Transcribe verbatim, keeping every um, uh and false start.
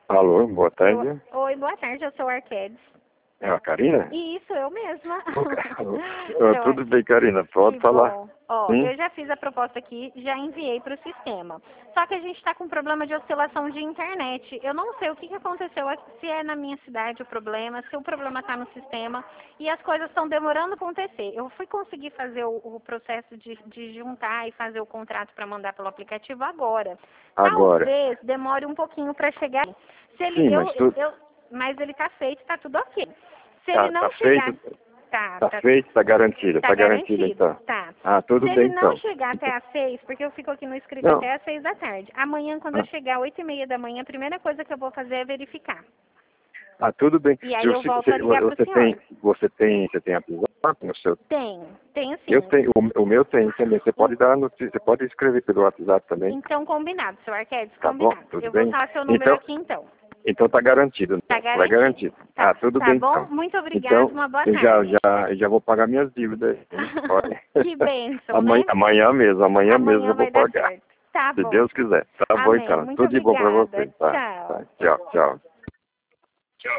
Alô, boa tarde. Oi, boa tarde, eu sou a Arquedes. É a Karina? Isso, eu mesma. Oh, tudo bem, Karina, pode que falar. Bom. Ó, Hum? eu já fiz a proposta aqui, já enviei para o sistema. Só que a gente está com problema de oscilação de internet. Eu não sei o que, que aconteceu, se é na minha cidade o problema, se o problema está no sistema, e as coisas estão demorando a acontecer. Eu fui conseguir fazer o, o processo de, de juntar e fazer o contrato para mandar pelo aplicativo agora. Agora. Talvez demore um pouquinho para chegar. Se ele, Sim, eu, mas tu... eu, mas ele está feito, está tudo ok. Se tá, ele não tá chegar... feito, Tá, tá, tá, feito, tá garantido, tá tá garantido, garantido, então. tá. Ah, tudo Se bem, ele não então. chegar até Então, às seis, porque eu fico aqui no escrito não. até às seis da tarde. Amanhã, quando eu Ah, chegar às oito e meia da manhã, a primeira coisa que eu vou fazer é verificar. ah, tudo bem. E aí Se eu você, volto a você, ligar pro você tem, senhor. você tem, você tem WhatsApp no seu... Tenho, tenho Eu sim. tenho, o, o meu tem também. Você pode En- dar notícia, você pode escrever pelo WhatsApp também. Então, combinado, senhor Arquedes, Tá bom? combinado. Tudo Eu vou bem? usar seu número Então, aqui, então. então tá garantido, Tá então. Vai garantido. garantido. Ah, Tá, tudo tá bem, bom? então. Muito obrigada, Então, uma boa eu já, tarde. já, já vou pagar minhas dívidas. Hein? Pode. Que bênção, Amanhã, né? amanhã mesmo, amanhã mesmo Amanhã eu vou vai dar pagar. certo. Tá Se bom. Deus quiser. Tá bom, Amém. então. Muito Tudo de bom pra obrigada. você. Tá, Tchau. tá. Tchau, tchau.